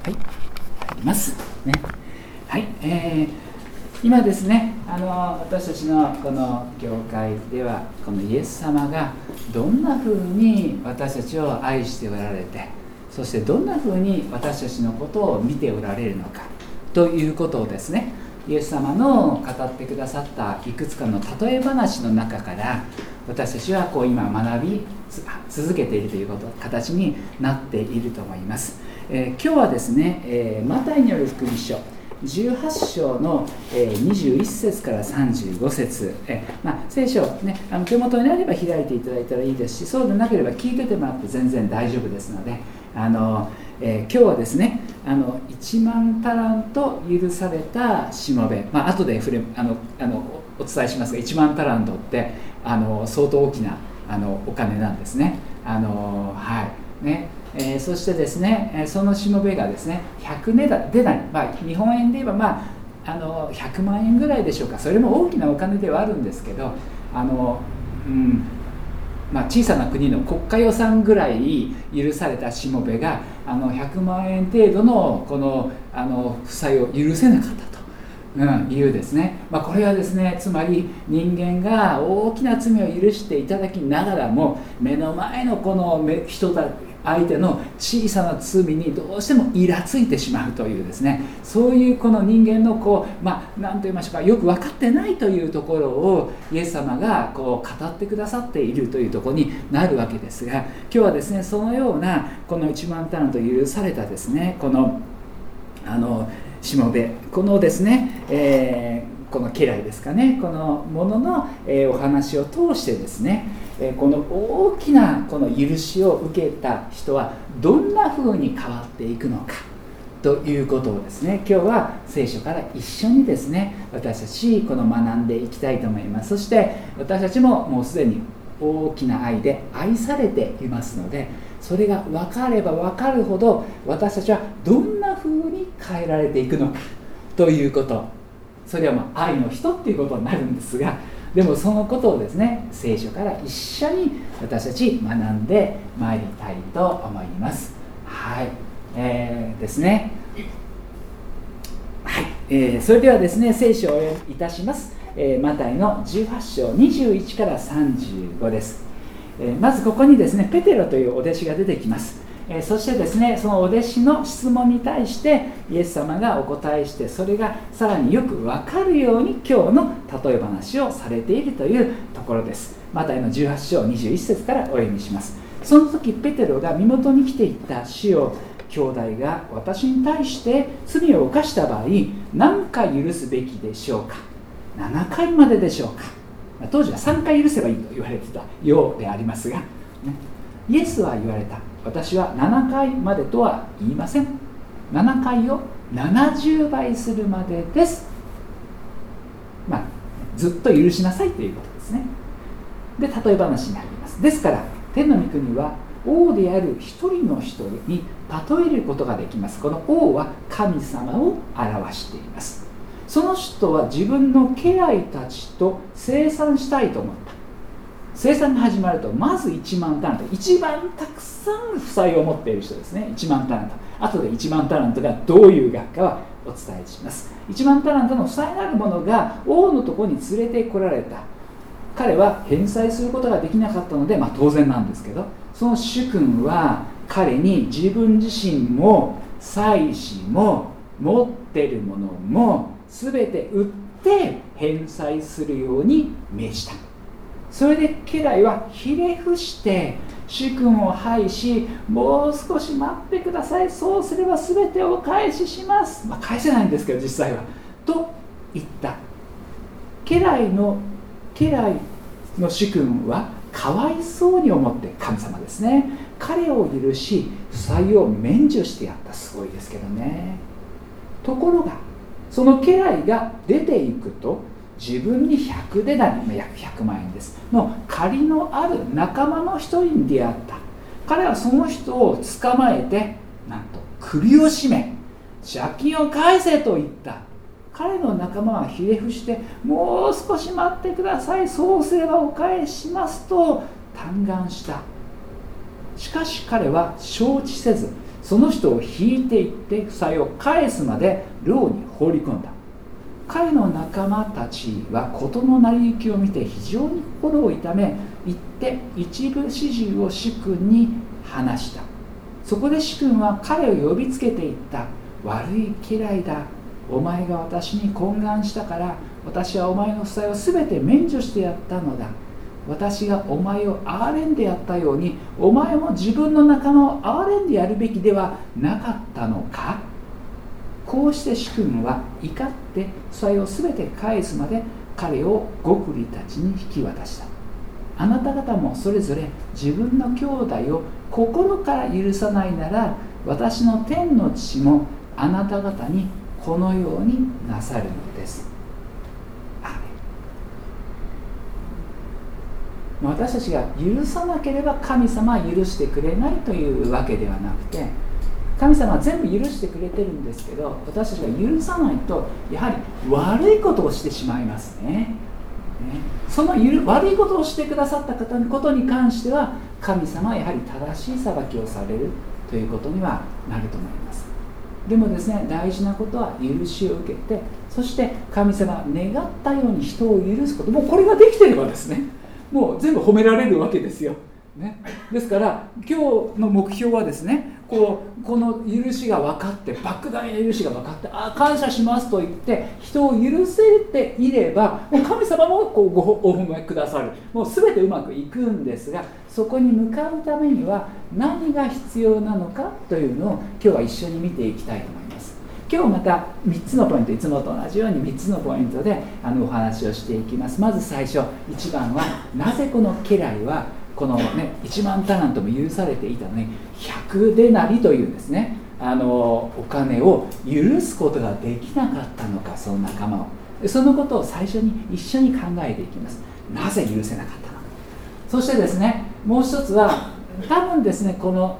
はい、ありますね。はい、今ですね、私たちのこの教会では、このイエス様がどんな風に私たちを愛しておられて、そしてどんな風に私たちのことを見ておられるのかということをですね、イエス様の語ってくださったいくつかの例え話の中から私たちは今学び続けているという形になっていると思います。今日はですね、マタイによる福音書18章の21節から35節、聖書、手元にあれば開いていただいたらいいですし、そうでなければ聞いててもらって全然大丈夫ですので、今日はですね、1万タラント許されたしもべ、後でお伝えしますが、1万タラントって相当大きなお金なんですね。そしてですね、そのしもべがですね、100デナリ、日本円で言えば、100万円ぐらいでしょうか。それも大きなお金ではあるんですけど、小さな国の国家予算ぐらい許されたしもべが100万円程度のこの負債を許せなかったというですね、これはですね、つまり人間が大きな罪を許していただきながらも、目の前のこの人だ相手の小さな罪にどうしてもイラついてしまうというですね、そういうこの人間の何と言いましょうか、よく分かってないというところをイエス様が語ってくださっているというところになるわけですが、今日はですね、そのようなこの1万タラント許されたですね、このしもべ、このですね、この家来ですかね、このものの、お話を通してですね、この大きなこの許しを受けた人はどんな風に変わっていくのかということをですね、今日は聖書から一緒にですね、私たち学んでいきたいと思います。そして私たちももうすでに大きな愛で愛されていますので、それが分かれば分かるほど私たちはどんな風に変えられていくのかということ、それは愛の人っていうことになるんですが、でもそのことをですね、聖書から一緒に私たち学んでまいりたいと思います。ですね、それではですね、聖書をお読みいたします。マタイの18章21から35です。まずここにですね、ペテロというお弟子が出てきます。そしてですね、そのお弟子の質問に対してイエス様がお答えして、それがさらによく分かるように今日の例え話をされているというところです。マタイの18章21節からお読みします。その時ペテロが身元に来ていった。主よ、兄弟が私に対して罪を犯した場合、何回許すべきでしょうか。7回まででしょうか。当時は3回許せばいいと言われていたようでありますが、イエスは言われた。私は7回までとは言いません。7回を70倍するまでです。ずっと許しなさいということですね。で、例え話に入ります。ですから天の御国は王である一人の人に例えることができます。この王は神様を表しています。その人は自分の家来たちと清算したいと思った。清算が始まると、まず1万タラント、一番たくさん負債を持っている人ですね。1万タラント、後で1万タラントがどういう額かはお伝えします。1万タラントの負債なるものが王のところに連れてこられた。彼は返済することができなかったので、当然なんですけど、その主君は彼に自分自身も妻子も持っているものも全て売って返済するように命じた。それで家来はひれ伏して主君を拝し、もう少し待ってください、そうすれば全てお返しします。返せないんですけど実際はと言った。家来の主君はかわいそうに思って、神様ですね、彼を許し負債を免除してやった。すごいですけどね。ところがその家来が出ていくと、自分に100デナリ、約100万円ですの借りのある仲間の一人に出会った。彼はその人を捕まえて、なんと首を絞め、借金を返せと言った。彼の仲間はひれ伏して、もう少し待ってください、そうすればお返ししますと嘆願した。しかし彼は承知せず、 その人を引いていって負債を返すまで牢に放り込んだ。彼の仲間たちは事の成り行きを見て非常に心を痛め、行って一部始終を主君に話した。そこで主君は彼を呼びつけていった。悪い家来だ。お前が私に懇願したから、私はお前の負債をすべて免除してやったのだ。私がお前を憐れんでやったように、お前も自分の仲間を憐れんでやるべきではなかったのか。こうして主君は怒って負債をすべて返すまで彼を獄吏たちに引き渡した。あなた方もそれぞれ自分の兄弟を心から許さないなら、私の天の父もあなた方にこのようになさるのです。私たちが許さなければ神様は許してくれないというわけではなくて、神様は全部許してくれてるんですけど、私たちが許さないとやはり悪いことをしてしまいますね。その悪いことをしてくださった方のことに関しては、神様はやはり正しい裁きをされるということにはなると思います。でもですね、大事なことは許しを受けて、そして神様が願ったように人を許すこと、もうこれができていればですね、もう全部褒められるわけですよ、ね、ですから今日の目標はですね、この許しが分かって、莫大な許しが分かって、感謝しますと言って人を許せていれば、もう神様もお褒めくださる、もう全てうまくいくんですが、そこに向かうためには何が必要なのかというのを今日は一緒に見ていきたいと思います。今日また3つのポイント、いつもと同じように3つのポイントでお話をしていきます。まず最初、1番はなぜこの家来はこの、1万タラントも許されていたのに100デナリというですね、お金を許すことができなかったのか、その仲間を。そのことを最初に一緒に考えていきます。なぜ許せなかったのか。そしてですね、もう一つは多分ですね、この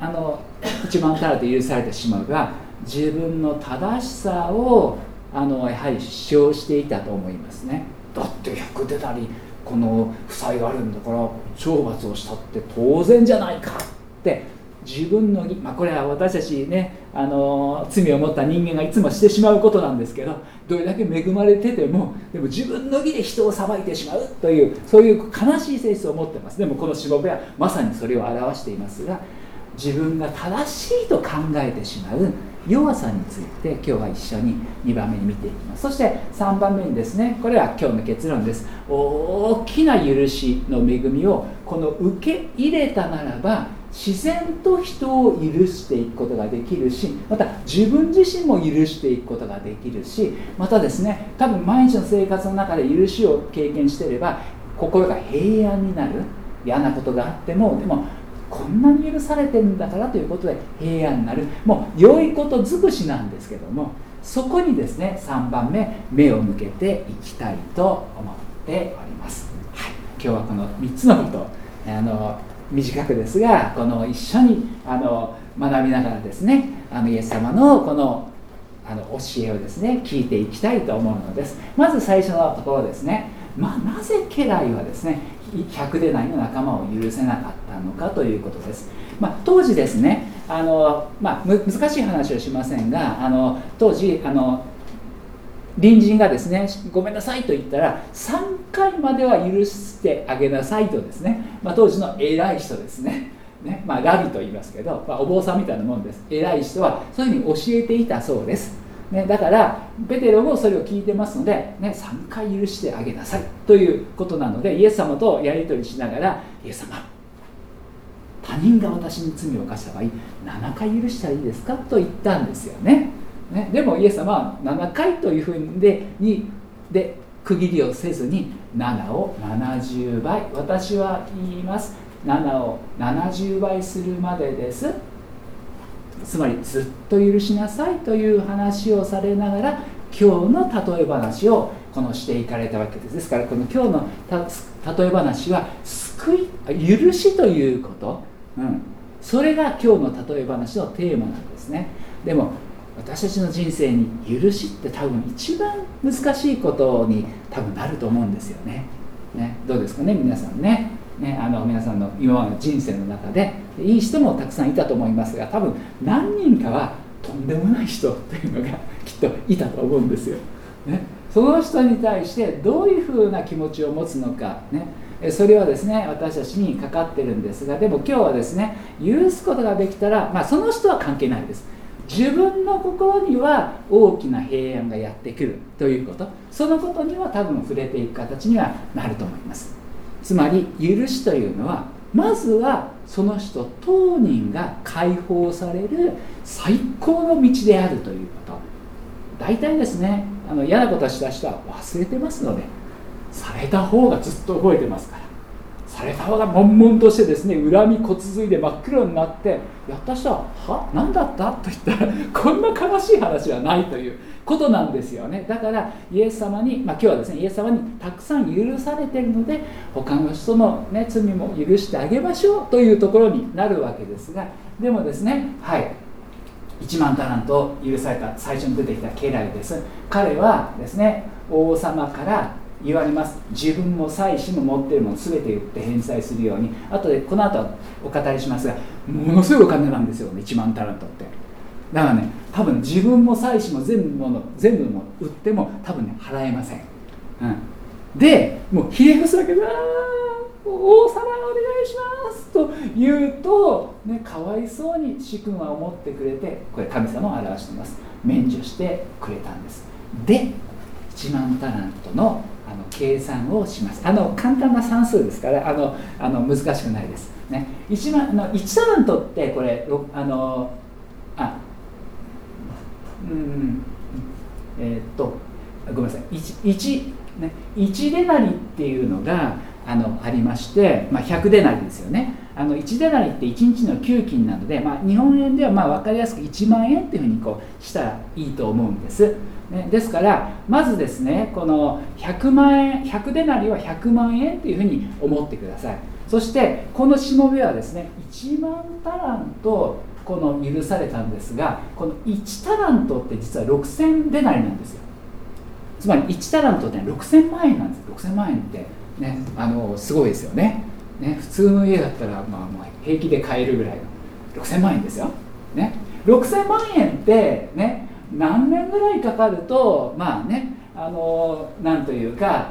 1万タラント許されてしまうが、自分の正しさをやはり主張していたと思いますね。だって100デナリこの負債があるんだから懲罰をしたって当然じゃないかって自分の義、これは私たちね、罪を持った人間がいつもしてしまうことなんですけど、どれだけ恵まれててもでも自分の義で人を裁いてしまうという、そういう悲しい性質を持っています。でもこのしもべはまさにそれを表していますが、自分が正しいと考えてしまう弱さについて今日は一緒に2番目に見ていきます。そして3番目にですね、これは今日の結論です。大きな許しの恵みをこの受け入れたならば、自然と人を許していくことができるし、また自分自身も許していくことができるし、またですね、多分毎日の生活の中で許しを経験していれば心が平安になる。嫌なことがあっても、でもこんなに許されてるんだからということで平安になる、もう良いこと尽くしなんですけども、そこにですね3番目目を向けていきたいと思っております、はい、今日はこの3つのこと短くですが一緒に学びながらですねイエス様のこの教えをですね聞いていきたいと思うのです。まず最初のところですね、なぜ家来はですね100デナリの仲間を許せなかったのかということです。当時ですね難しい話をしませんが当時隣人がですねごめんなさいと言ったら3回までは許してあげなさいとですね、当時の偉い人ですねラビと言いますけど、お坊さんみたいなもんです。偉い人はそういうふうに教えていたそうです、だからペテロもそれを聞いてますので、3回許してあげなさいということなので、イエス様とやり取りしながら、イエス様、他人が私に罪を犯した場合7回許したらいいですかと言ったんですよね。でもイエス様は7回というふうで区切りをせずに7を70倍、私は言います7を70倍するまでです、つまりずっと許しなさいという話をされながら今日の例え話をしていかれたわけです。ですからこの今日の例え話は許しということ、それが今日の例え話のテーマなんですね。でも私たちの人生に許しって多分一番難しいことに多分なると思うんですよね。どうですかね皆さんね。皆さんの今までの人生の中でいい人もたくさんいたと思いますが、多分何人かはとんでもない人というのがきっといたと思うんですよ、ね、その人に対してどういうふうな気持ちを持つのか、ね、それはですね私たちにかかってるんですが、でも今日はですね許すことができたら、その人は関係ないです。自分の心には大きな平安がやってくるということ、そのことには多分触れていく形にはなると思います。つまり許しというのはまずはその人当人が解放される最高の道であるということ。大体ですね嫌なことをした人は忘れてますので、された方がずっと覚えてますから、された方が悶々としてですね恨み骨髄で真っ黒になって、やった人はは何だったと言ったらこんな悲しい話はないということなんですよね。だからイエス様に、今日はですねイエス様にたくさん許されているので、他の人の、ね、罪も許してあげましょうというところになるわけですが、でもですね1万タラントを許された最初に出てきた家来です。彼はですね王様から言われます。自分も妻子も持っているもの全て売って返済するように。後でこの後お語りしますが、ものすごいお金なんですよね、1万タラントって。だからね、多分自分も妻子も全部も売っても多分ね払えません、でもうひれ伏すわけだ、王様お願いしますと言うと、ね、かわいそうに主君は思ってくれて、これ神様を表しています。免除してくれたんです。で1万タラントの計算をします。簡単な算数ですから難しくないです、ね、1タラントってこれごめんなさい 1デナリっていうのがありまして、100デナリですよね。1デナリって1日の給金なので、日本円では分かりやすく1万円っていうふうにしたらいいと思うんです、ね、ですからまずですねこの100デナリは100万円っていうふうに思ってください。そしてこのしもべはですね1万タラント許されたんですが、この1タラントって実は6000デナリなんですよ。つまり1タラントって6000万円なんです。6000万円ってねすごいですよね。普通の家だったら平気で買えるぐらいの6000万円ですよ、ね、6000万円ってね何年ぐらいかかるとなんというか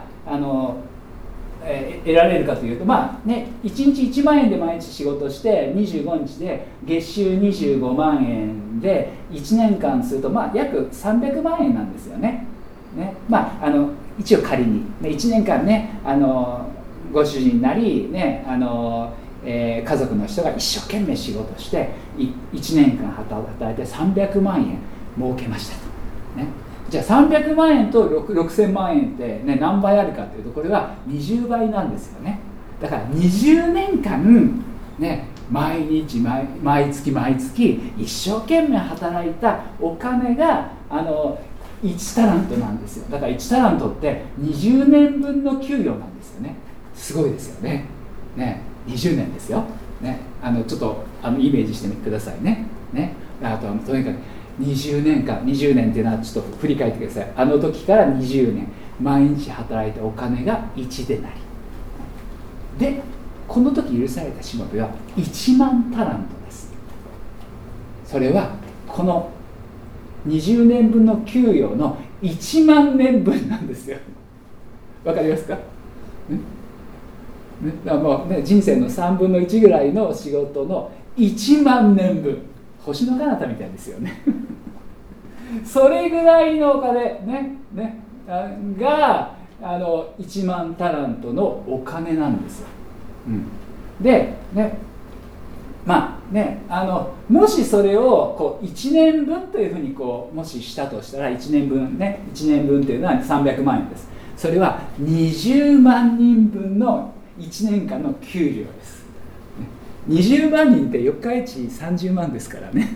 得られるかというと1日1万円で毎日仕事して25日で月収25万円で1年間すると約300万円なんですよね。一応仮に1年間ねご主人なり、ね家族の人が一生懸命仕事して1年間働いて300万円儲けましたと、ね、じゃあ300万円と6000万円って、何倍あるかというとこれは20倍なんですよね。だから20年間、毎日毎月一生懸命働いたお金が1タラントなんですよ。だから1タラントって20年分の給与なんですよね。すごいですよね。20年ですよ。ちょっとイメージしてみてくださいね。あととにかく20年っていうのはちょっと振り返ってください。あの時から20年毎日働いたお金が1デナリで、この時許されたしもべは1万タラントです。それはこの20年分の給与の1万年分なんですよ。わかりますか？人生の3分の1ぐらいの仕事の1万年分、星の彼方みたいですよねそれぐらいのお金、が1万タラントのお金なんですよ、でもしそれを1年分というふうにもししたとしたら1年分というのは300万円です。それは20万人分の1年間の給料です。20万人って4日市30万ですからね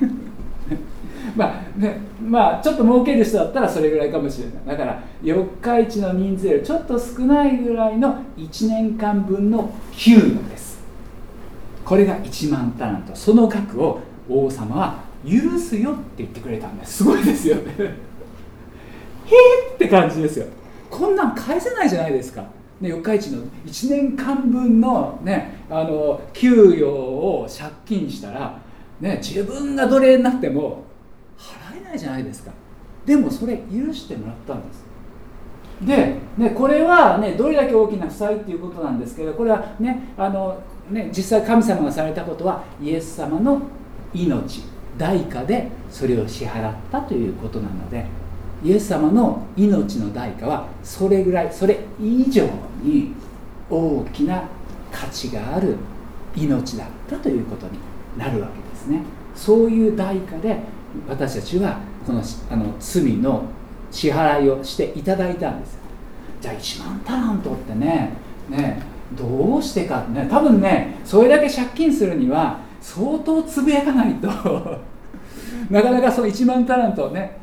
ちょっと儲ける人だったらそれぐらいかもしれない。だから四日市の人数よりちょっと少ないぐらいの1年間分の給与です。これが1万タラント。その額を王様は許すよって言ってくれたんです。すごいですよねへーって感じですよ。こんなん返せないじゃないですか。 ね、四日市の1年間分の、ね、給与を借金したら、ね、自分が奴隷になっても払えないじゃないですか。でもそれ許してもらったんです。で、ね、これは、ね、どれだけ大きな負債っていうことなんですけど、これはね、実際神様がされたことはイエス様の命、代価でそれを支払ったということなので、イエス様の命の代価はそれぐらい、それ以上に大きな価値がある命だったということになるわけですね。そういう代価で私たちはこの罪の支払いをしていただいたんです。じゃあ1万タラントってねどうしてかね、多分ねそれだけ借金するには相当つぶやかないとなかなかその1万タラントをね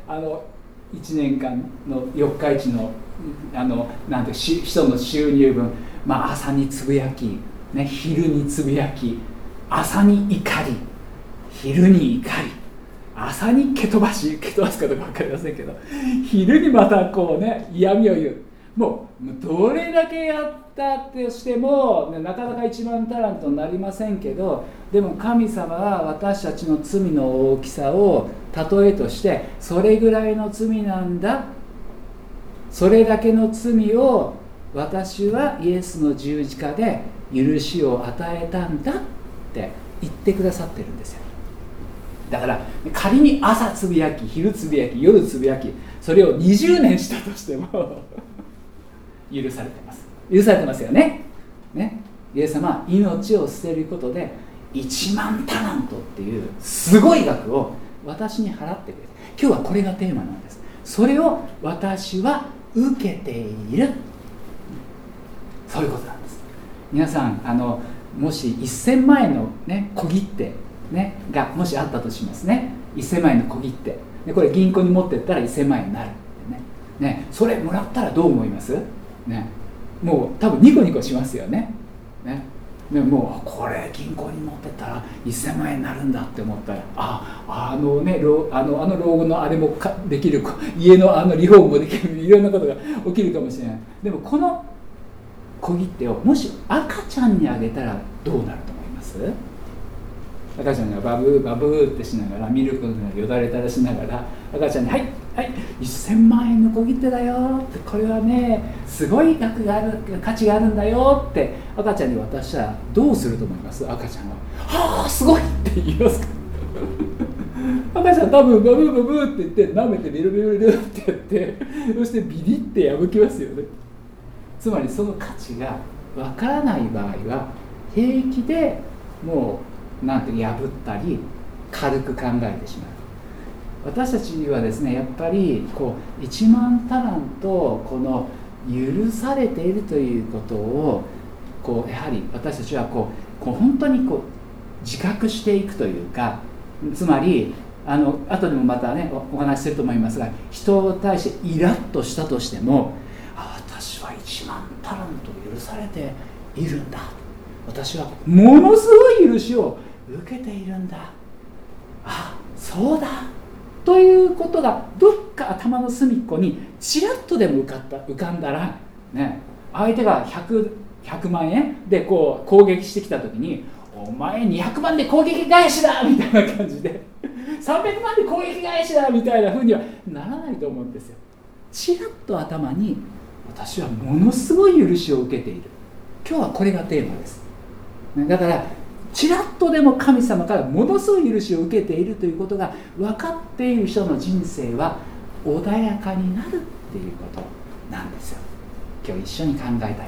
1年間の四日市のなんて人の収入分、朝につぶやき、ね、昼につぶやき、朝に怒り、昼に怒り、朝に蹴飛ばすかどうか分かりませんけど、昼にまたこうね嫌味を言う。もうどれだけやったってしても、ね、なかなか1万タラントになりませんけど、でも神様は私たちの罪の大きさを例えとして、それぐらいの罪なんだ、それだけの罪を私はイエスの十字架で許しを与えたんだって言ってくださってるんですよ。だから仮に朝つぶやき、昼つぶやき、夜つぶやき、それを20年したとしても許されてます。許されてますよね。イエス様は命を捨てることで1万タラントっていうすごい額を私に払ってくれる。今日はこれがテーマなんです。それを私は受けている。そういうことなんです。皆さんもし1000万円の、小切手、がもしあったとしますね。1000万円の小切手で、これ銀行に持ってったら1000万円になるってね。それもらったらどう思います？もう多分ニコニコしますよね。でもうこれ銀行に持ってったら1000万円になるんだって思ったら、老後のあれもできる、家のリフォームもできる、いろんなことが起きるかもしれない。でもこの小切手をもし赤ちゃんにあげたらどうなると思います？赤ちゃんがバブーバブーってしながら、ミルクがよだれたらしながら、赤ちゃんにはい1000万円の小切手だよって、これはねすごい額がある、価値があるんだよって赤ちゃんに渡したらどうすると思います？赤ちゃんはすごいって言いますか？赤ちゃん多分バブーバブーって言って舐めてビルビルビルってやって、そしてビリって破きますよね。つまりその価値がわからない場合は平気でもうなんて破ったり軽く考えてしまう。私たちはですね、やっぱり1万タラントこの許されているということをやはり私たちは本当に自覚していくというか、つまり後でもまたねお話しすると思いますが、人に対してイラッとしたとしても、私は1万タラント許されているんだ、私はものすごい許しを受けているんだ、そうだということがどっか頭の隅っこにちらっとでも浮かんだら、相手が100万円で攻撃してきた時に、お前200万で攻撃返しだみたいな感じで300万で攻撃返しだみたいな風にはならないと思うんですよ。ちらっと頭に、私はものすごい許しを受けている。今日はこれがテーマです。だからちらっとでも神様からものすごい許しを受けているということが分かっている人の人生は穏やかになるっていうことなんですよ。今日一緒に考えたいこと、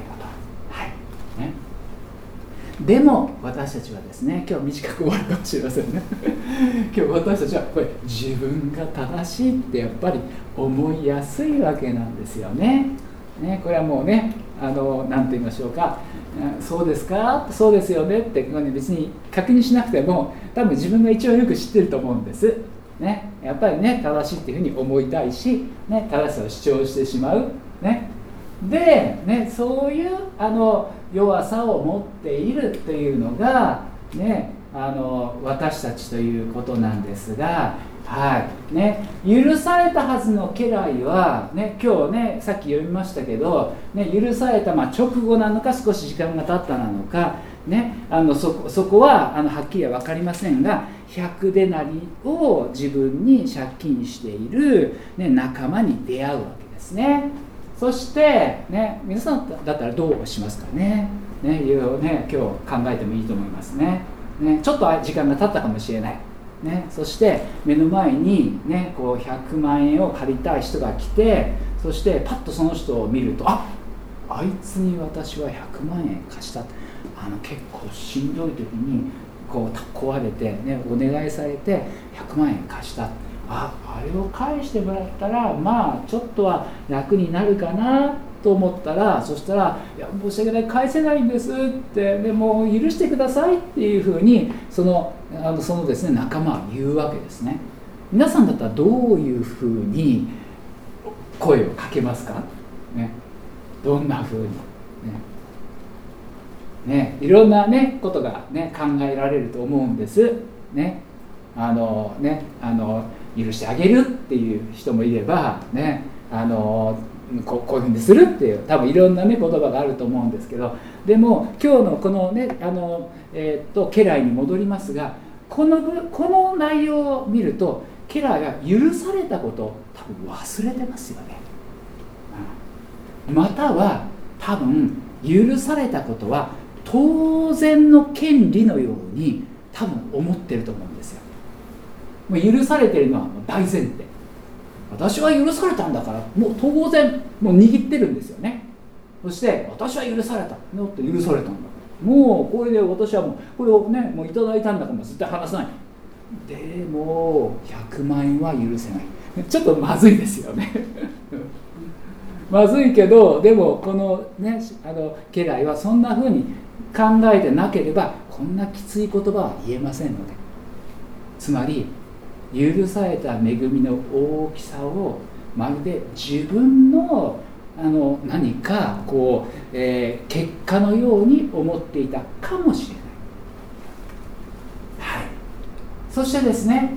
でも私たちはですね、今日短く終わるかもしれませんね今日私たちはこれ自分が正しいってやっぱり思いやすいわけなんですよね。これはもうね何と言いましょうか、そうですか、そうですよねって別に確認しなくても多分自分が一番よく知ってると思うんです、やっぱりね正しいっていうふうに思いたいし、正しさを主張してしまう、で、そういう弱さを持っているっていうのが、私たちということなんですが、 はいね、許されたはずの家来は、ね、今日ねさっき読みましたけど、ね、許された、直後なのか少し時間が経ったなのか、ね、そこははっきりは分かりませんが、100デナリを自分に借金している、ね、仲間に出会うわけですね。そして、ね、皆さんだったらどうしますかね。ね、今日考えてもいいと思いますね。ちょっと時間が経ったかもしれない。そして目の前に、こう100万円を借りたい人が来て、そしてパッとその人を見ると、あいつに私は100万円貸した。結構しんどい時にこう壊れて、お願いされて100万円貸した。あれを返してもらったらちょっとは楽になるかなと思ったら、そしたら「いや申し訳ない、返せないんです」って「でも許してください」っていうふうにそのですね、仲間は言うわけですね。皆さんだったらどういうふうに声をかけますか、どんなふうに、いろんな、ことが、考えられると思うんです、許してあげるっていう人もいれば、こういうふうにするっていう多分いろんな、言葉があると思うんですけど、でも今日のこの家来に戻りますが、この内容を見ると家来が許されたことを多分忘れてますよね。または多分許されたことは当然の権利のように多分思ってると思うんですよ。もう許されているのは大前提。私は許されたんだからもう当然もう握ってるんですよね。そして私は許されたのって許されたんだからもうこれで私はもうこれをもういただいたんだから絶対離さない。でも100万円は許せない。ちょっとまずいですよねまずいけど、でもこの家来はそんな風に考えてなければこんなきつい言葉は言えませんので、つまり許された恵みの大きさをまるで自分の何かこう、結果のように思っていたかもしれない。はい。そしてですね、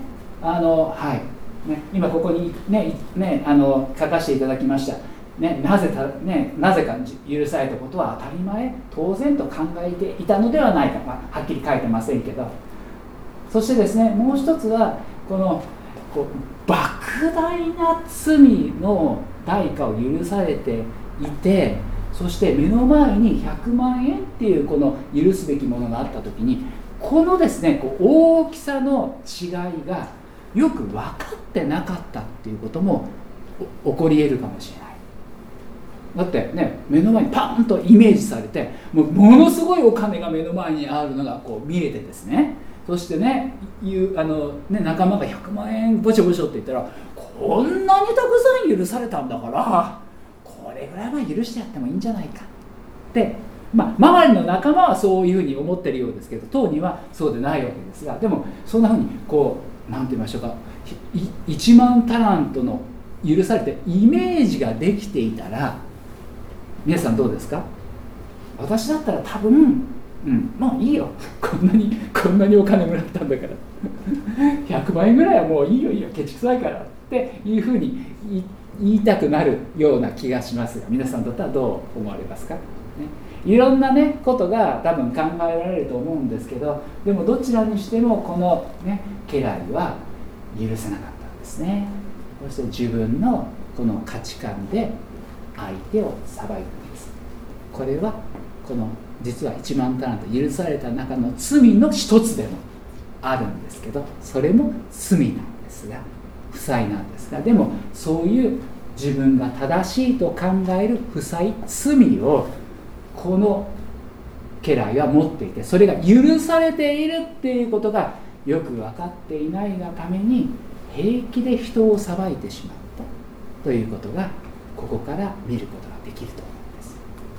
今ここに書かせていただきました。なぜか許されたことは当たり前当然と考えていたのではないか、はっきり書いてませんけど、そしてですね、もう一つはこの莫大な罪の代価を許されていて、そして目の前に100万円っていうこの許すべきものがあった時に、このですね大きさの違いがよく分かってなかったっていうことも起こり得るかもしれない。だってね、目の前にパーンとイメージされて、ものすごいお金が目の前にあるのがこう見えてですね、そして仲間が100万円ぼちょぼちょって言ったら、こんなにたくさん許されたんだからこれぐらいは許してやってもいいんじゃないかって、周りの仲間はそういうふうに思ってるようですけど、当人はそうでないわけですが、でもそんなふうになんて言いましょうか、1万タラントの許されてイメージができていたら、皆さんどうですか？私だったら多分もういいよ、こんなにお金もらったんだから100万円ぐらいはもういいよケチくさいからっていうふうに言いたくなるような気がしますが、皆さんだったらどう思われますか？いろんなことが多分考えられると思うんですけど、でもどちらにしてもこの家来は許せなかったんですね。そして自分のこの価値観で相手を裁いたんです。これはこの実は1万タラント許された中の罪の一つでもあるんですけど、それも罪なんですが、負債なんですが、でもそういう自分が正しいと考える負債、罪をこの家来は持っていて、それが許されているっていうことがよく分かっていないがために平気で人を裁いてしまったということがここから見ることができると思うんです。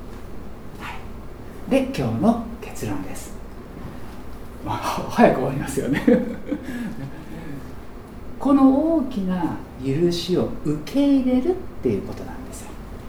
で、今日の結論です。早く終わりますよねこの大きな許しを受け入れるっていうことなんですよ。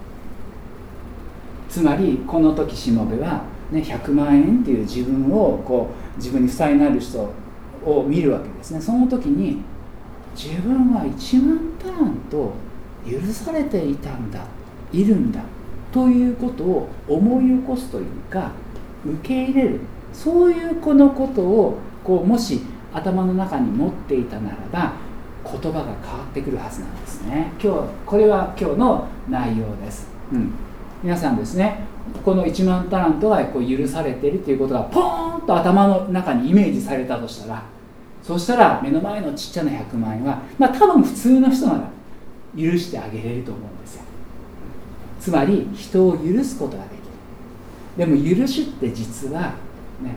つまりこの時しもべは、100万円っていう自分を自分に負債になる人を見るわけですね。その時に自分は1万タラント許されていたんだ、いるんだということを思い起こすというか、受け入れる、そういうこのことをもし頭の中に持っていたならば、言葉が変わってくるはずなんですね。これは今日の内容です。皆さんですね、この1万タラントが許されているということがポーンと頭の中にイメージされたとしたら、そしたら目の前のちっちゃな100万円は、多分普通の人なら許してあげれると思うんですよ。つまり人を許すことができる。でも許しって実はね、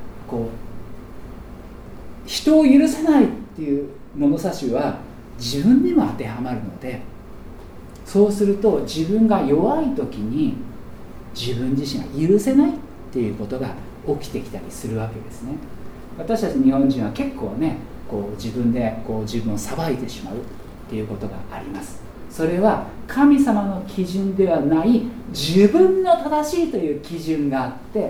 人を許せないっていう物差しは自分にも当てはまるので、そうすると自分が弱い時に自分自身が許せないっていうことが起きてきたりするわけですね。私たち日本人は結構ね、自分で自分を裁いてしまうっていうことがあります。それは神様の基準ではない自分の正しいという基準があって、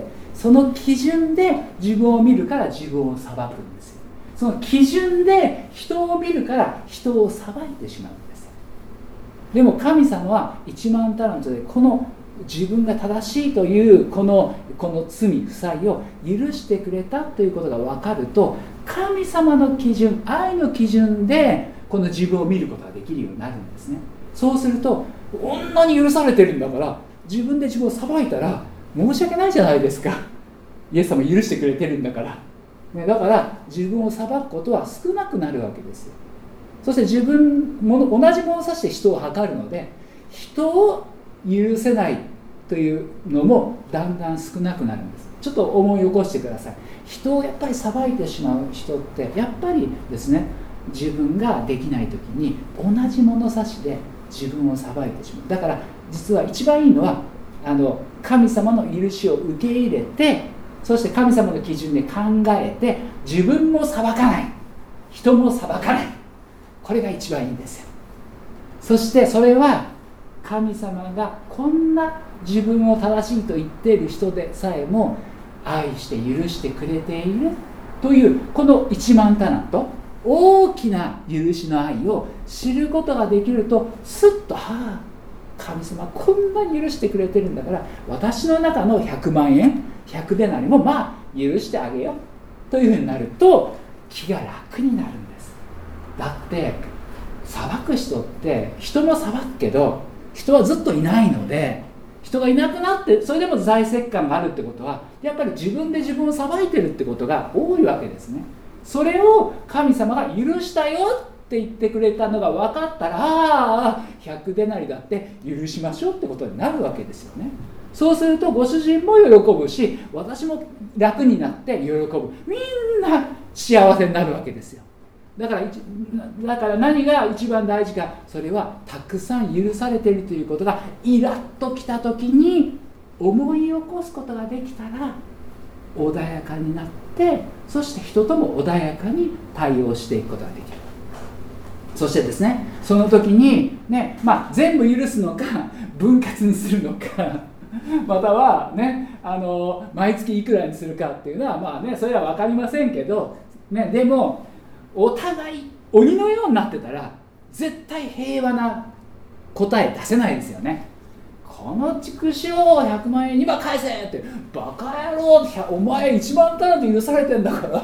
その基準で自分を見るから自分を裁くんですよ。その基準で人を見るから人を裁いてしまうんですよ。でも神様は1万タラントでこの自分が正しいというこの罪負債を許してくれたということが分かると、神様の基準、愛の基準でこの自分を見ることができるようになるんですね。そうすると、こんなに許されてるんだから自分で自分を裁いたら申し訳ないじゃないですか。イエス様許してくれてるんだから、だから自分を裁くことは少なくなるわけですよ。そして同じ物差しで人を測るので、人を許せないというのもだんだん少なくなるんです。ちょっと思い起こしてください。人をやっぱり裁いてしまう人ってやっぱりですね、自分ができない時に同じ物差しで自分を裁いてしまう。だから実は一番いいのは神様の許しを受け入れて、そして神様の基準で考えて自分も裁かない、人も裁かない、これが一番いいんですよ。そしてそれは神様がこんな自分を正しいと言っている人でさえも愛して許してくれているというこの1万タラント、大きな許しの愛を知ることができると、すっと神様こんなに許してくれてるんだから、私の中の100万円100デナリも許してあげようというふうになると気が楽になるんです。だって裁く人って人も裁くけど人はずっといないので、人がいなくなってそれでも財政感があるってことはやっぱり自分で自分を裁いてるってことが多いわけですね。それを神様が許したよって言ってくれたのが分かったら、100デナリだって許しましょうってことになるわけですよね。そうするとご主人も喜ぶし、私も楽になって喜ぶ、みんな幸せになるわけですよ。だから何が一番大事か、それはたくさん許されているということがイラッときた時に思い起こすことができたら穏やかになって、そして人とも穏やかに対応していくことができる。そしてですね、その時にね、全部許すのか分割にするのかまたはね、毎月いくらにするかっていうのはそれは分かりませんけど、でもお互い鬼のようになってたら絶対平和な答え出せないですよね。この畜生100万円今返せって、バカ野郎、お前1万タラント許されてんだから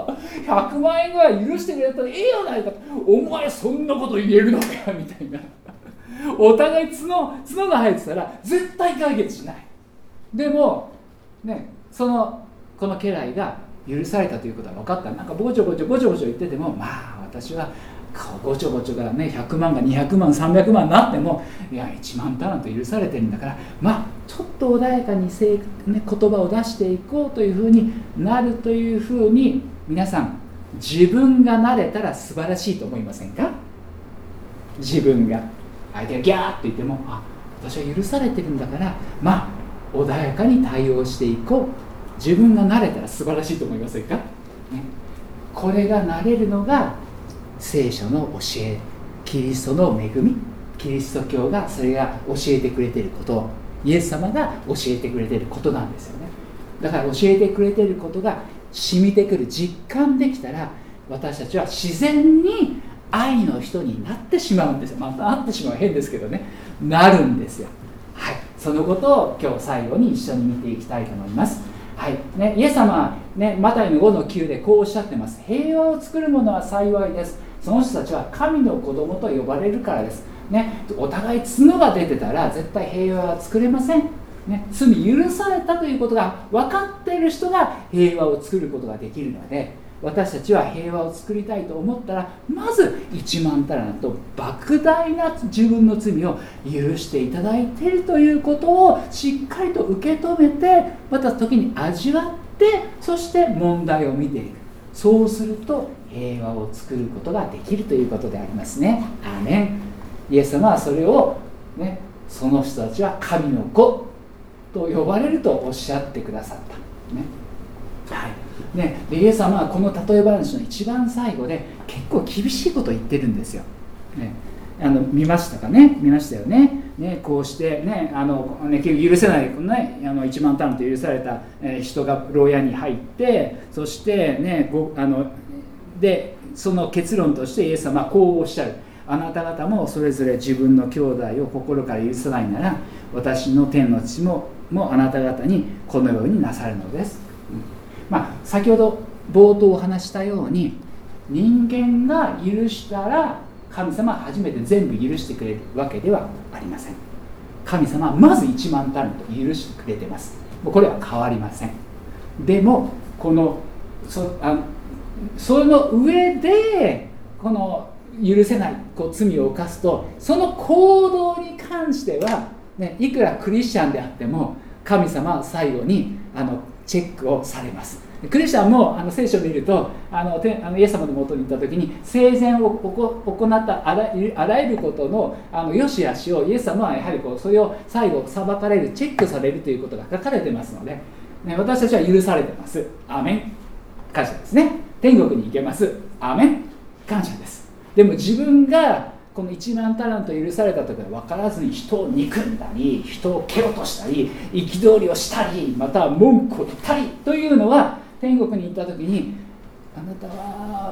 100万円ぐらい許してくれたらいいよないか、お前そんなこと言えるのかみたいなお互い角が生えてたら絶対解決しない。でもね、この家来が許されたということは分かったら、ぼちょぼちょ言ってても、私はごちょごちょがね、100万が200万300万になっても、いや1万タラント許されてるんだから、ちょっと穏やかに言葉を出していこうというふうになるというふうに、皆さん自分がなれたら素晴らしいと思いませんか？自分が相手がギャーって言っても、私は許されてるんだから、穏やかに対応していこう、自分がなれたら素晴らしいと思いませんか？これがなれるのが聖書の教え、キリストの恵み、キリスト教がそれが教えてくれていること、イエス様が教えてくれていることなんですよね。だから教えてくれていることが染みてくる、実感できたら、私たちは自然に愛の人になってしまうんですよ。なってしまう変ですけどね、なるんですよ。はい、そのことを今日最後に一緒に見ていきたいと思います。はいね、イエス様は、ね、マタイの5の9でこうおっしゃってます。平和を作る者は幸いです。その人たちは神の子供と呼ばれるからです、ね、お互い角が出てたら絶対平和は作れません、ね、罪許されたということが分かっている人が平和を作ることができるので、私たちは平和を作りたいと思ったら、まず1万タラント、莫大な自分の罪を許していただいているということをしっかりと受け止めて、また時に味わって、そして問題を見ていく。そうすると平和を作ることができるということでありますね。アーメン。イエス様はそれを、ね、その人たちは神の子と呼ばれるとおっしゃってくださった、ね、はいね、でイエス様はこの例え話の一番最後で結構厳しいことを言ってるんですよ、ね、見ましたかね、見ましたよね。ね、こうしてね、結局許せない、ね、1万タラント許された人が牢屋に入って、そしてね、でその結論としてイエス様はこうおっしゃる。あなた方もそれぞれ自分の兄弟を心から許さないなら、私の天の父もあなた方にこのようになさるのです、先ほど冒頭お話したように、人間が許したら神様は初めて全部許してくれるわけではありません。神様はまず1万タラント許してくれています。これは変わりません。でもその上でこの許せない罪を犯すと、その行動に関しては、ね、いくらクリスチャンであっても神様は最後にチェックをされます。クリスチャンも聖書を見るとイエス様のもとに行った時に生前を行ったあらゆることの良し悪しをイエス様はやはりそれを最後裁かれる、チェックされるということが書かれてますので、ね、私たちは許されてます。アーメン。感謝ですね。天国に行けます。アーメン。感謝です。でも自分がこの1万タラント許された時は分からずに人を憎んだり、人を蹴落としたり、憤りをしたり、または文句を言ったりというのは、天国に行った時に、あなたは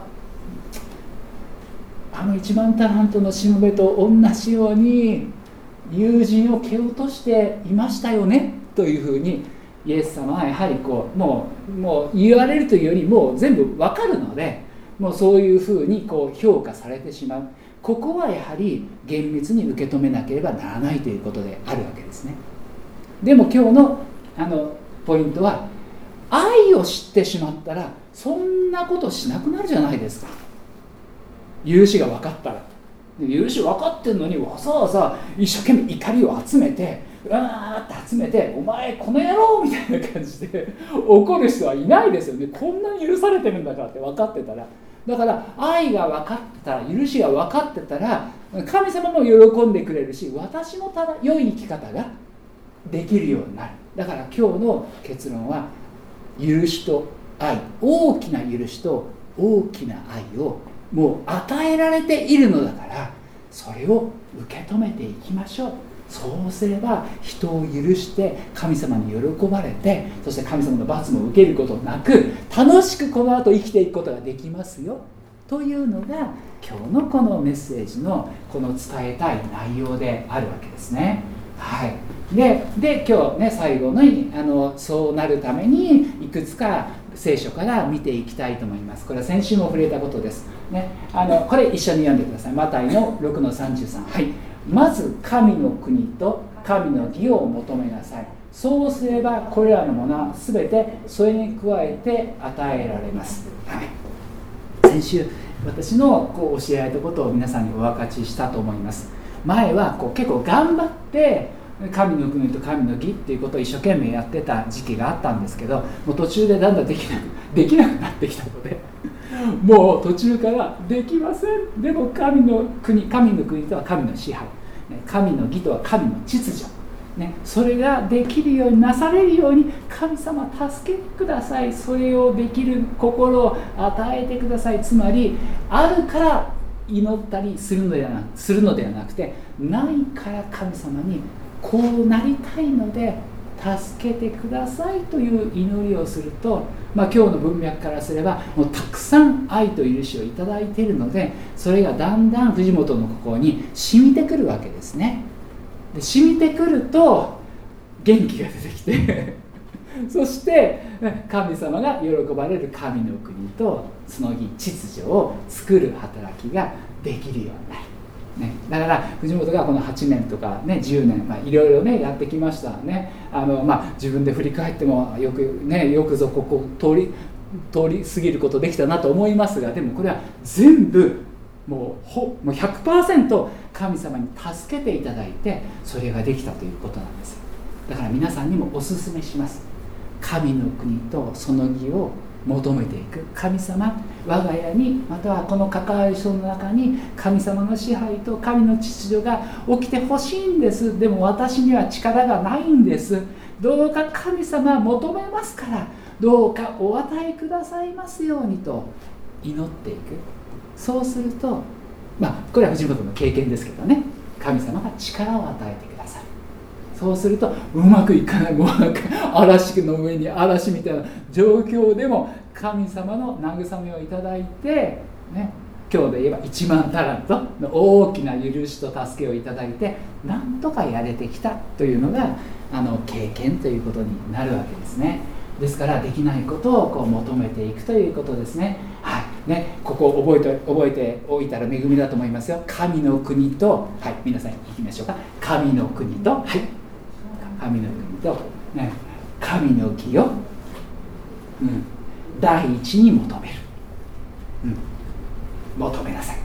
1万タラントのしもべと同じように友人を蹴落としていましたよねというふうにイエス様はやはりもう言われるというよりもう全部分かるので、もうそういうふうに評価されてしまう。ここはやはり厳密に受け止めなければならないということであるわけですね。でも今日のポイントは、愛を知ってしまったらそんなことしなくなるじゃないですか。許しが分かったら。許し分かってんのにわざわざ一生懸命怒りを集めて、うわーって集めて、お前この野郎みたいな感じで怒る人はいないですよね。こんなに許されてるんだからって分かってたら。だから愛が分かってたら、許しが分かってたら、神様も喜んでくれるし、私もただ良い生き方ができるようになる。だから今日の結論は、許しと愛、大きな許しと大きな愛をもう与えられているのだから、それを受け止めていきましょう。そうすれば人を許して神様に喜ばれて、そして神様の罰も受けることなく楽しくこの後生きていくことができますよというのが今日のこのメッセージのこの伝えたい内容であるわけですね。はい、で今日ね、最後にそうなるためにいくつか聖書から見ていきたいと思います。これは先週も触れたことです、ね、これ一緒に読んでください。マタイの6の33、はい、まず神の国と神の義を求めなさい。そうすればこれらのものは全てそれに加えて与えられます、はい、先週私の教えられたことを皆さんにお分かちしたと思います。前は結構頑張って神の国と神の義っていうことを一生懸命やってた時期があったんですけど、もう途中でだんだんできなくなってきたのでもう途中からできません。でも神の国とは神の支配、神の義とは神の秩序、それができるようになされるように神様助けてください。それをできる心を与えてください。つまりあるから祈ったりするのではなくて、ないから神様にこうなりたいので助けてくださいという祈りをすると、今日の文脈からすればもうたくさん愛と許しをいただいているので、それがだんだん藤本の心に染みてくるわけですね。で染みてくると元気が出てきてそして神様が喜ばれる神の国とその秩序を作る働きができるようになる。だから藤本がこの8年とか、10年、いろいろやってきましたね。自分で振り返ってもよくぞここ通り過ぎることできたなと思いますが、でもこれは全部もう 100% 神様に助けていただいてそれができたということなんですよ。だから皆さんにもお勧めします。神の国とその義を求めていく。神様、我が家にまたはこの関わる人の中に神様の支配と神の秩序が起きてほしいんです。でも私には力がないんです。どうか神様求めますから、どうかお与えくださいますようにと祈っていく。そうすると、これは藤本の経験ですけどね、神様が力を与えてくださる。そうするとうまくいかない、もう嵐の上に嵐みたいな状況でも神様の慰めをいただいて、今日で言えば1万タラントの大きな許しと助けをいただいてなんとかやれてきたというのが経験ということになるわけですね。ですからできないことを求めていくということですね。ここを覚えておいたら恵みだと思いますよ。神の国と、皆さん行きましょうか。神の国と、神の国と、神の義を、第一に求める、求めなさい、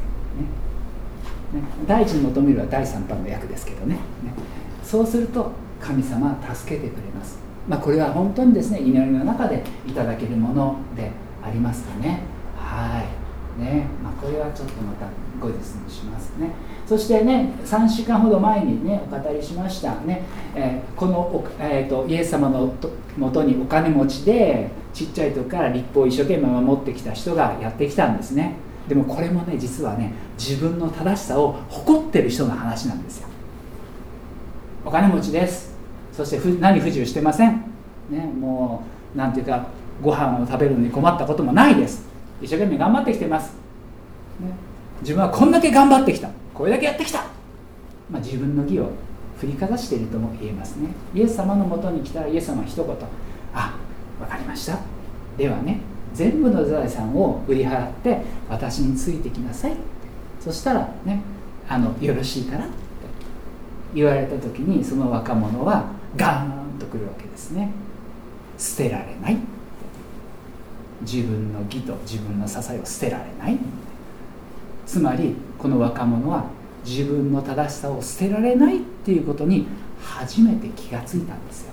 第一に求めるは第3版の訳ですけどね。そうすると神様は助けてくれます。これは本当にですね、祈りの中でいただけるものでありますかね。これはちょっとまた後日にしますね。そしてね、3週間ほど前にねお語りしましたね、このイエス様のもとにお金持ちでちっちゃい時から立法を一生懸命守ってきた人がやってきたんですね。でもこれもね、実はね、自分の正しさを誇ってる人の話なんですよ。お金持ちです。そして何不自由してません、もうなんていうかご飯を食べるのに困ったこともないです。一生懸命頑張ってきてます、自分はこんだけ頑張ってきた、これだけやってきた、自分の義を振りかざしているとも言えますね。イエス様のもとに来たらイエス様は一言、分かりました、ではね、全部の財産を売り払って私についてきなさい、そしたらね、よろしいからって言われた時に、その若者はガーンとくるわけですね。捨てられない、自分の義と自分の支えを捨てられない。つまりこの若者は自分の正しさを捨てられないっていうことに初めて気がついたんですよ。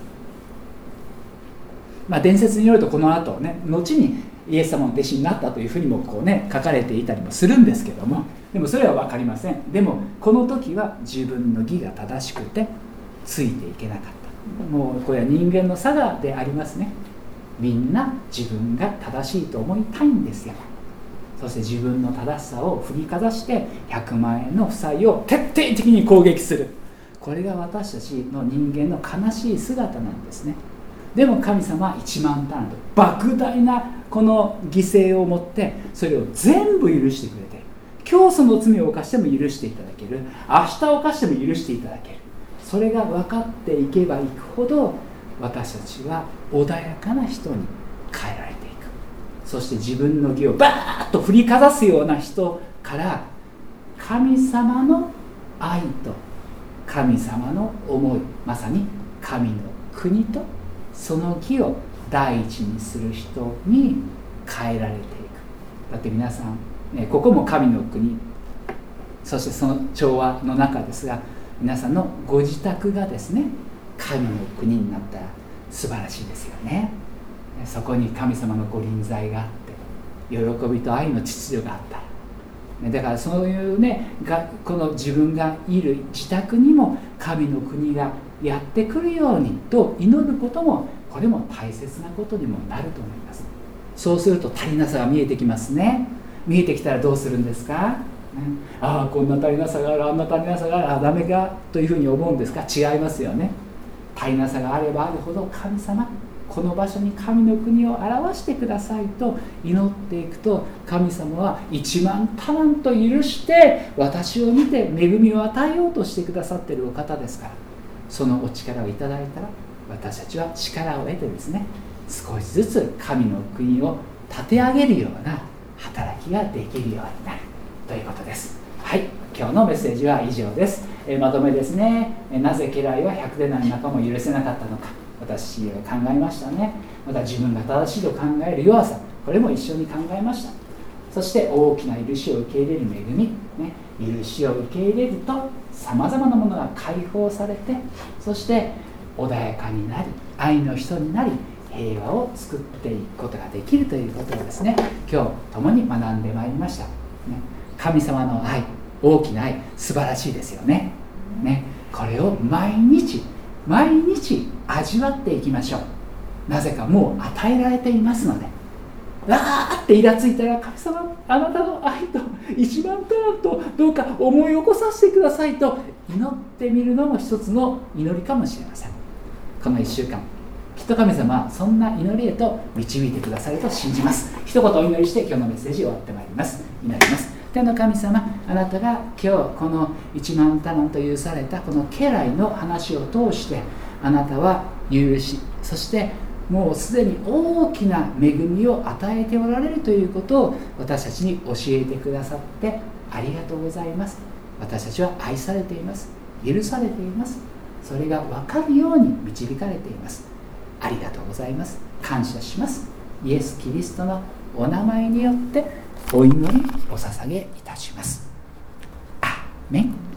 伝説によるとこの後ね、後にイエス様の弟子になったというふうにも書かれていたりもするんですけども、でもそれは分かりません。でもこの時は自分の義が正しくてついていけなかった。もうこれは人間の差がでありますね。みんな自分が正しいと思いたいんですよ。そして自分の正しさを振りかざして100万円の負債を徹底的に攻撃する。これが私たちの人間の悲しい姿なんですね。でも神様は1万タラント、莫大なこの犠牲をもってそれを全部許してくれて、今日その罪を犯しても許していただける、明日犯しても許していただける。それが分かっていけばいくほど私たちは穏やかな人に変えられていく。そして自分の義をバーッと振りかざすような人から神様の愛と神様の思い、まさに神の国とその義を第一にする人に変えられていく。だって皆さん、ここも神の国、そしてその調和の中ですが、皆さんのご自宅がですね、神の国になったら素晴らしいですよね。そこに神様のご臨在があって、喜びと愛の秩序があったら、だからそういうね、この自分がいる自宅にも神の国がやってくるようにと祈ることも、これも大切なことにもなると思います。そうすると足りなさが見えてきますね。見えてきたらどうするんですか、こんな足りなさがある、あんな足りなさがある、ダメかというふうに思うんですか。違いますよね。 足りなさがあればあるほど、神様この場所に神の国を表してくださいと祈っていくと、神様は1万タラント許して私を見て恵みを与えようとしてくださっているお方ですから、そのお力をいただいたら私たちは力を得てですね、少しずつ神の国を立て上げるような働きができるようになるということです。はい、今日のメッセージは以上です。まとめですね。なぜ家来は100デナリ仲間を許せなかったのか、私は考えましたね。また自分が正しいと考える弱さ、これも一緒に考えました。そして大きな許しを受け入れる恵み、許しを受け入れるとさまざまなものが解放されて、そして穏やかになり愛の人になり平和を作っていくことができるということをですね、今日共に学んでまいりました。神様の愛、大きな愛、素晴らしいですよね。これを毎日毎日味わっていきましょう。なぜかもう与えられていますので、わーってイラついたら、神様あなたの愛と1万タラントどうか思い起こさせてくださいと祈ってみるのも一つの祈りかもしれません。この1週間きっと神様はそんな祈りへと導いてくださると信じます。一言お祈りして今日のメッセージ終わってまいります。祈ります。天の神様、あなたが今日この1万タラント許されたこの家来の話を通して、あなたは許し、そしてもうすでに大きな恵みを与えておられるということを私たちに教えてくださってありがとうございます。私たちは愛されています。許されています。それが分かるように導かれています。ありがとうございます。感謝します。イエス・キリストのお名前によってお祈りお捧げいたします。アーメン。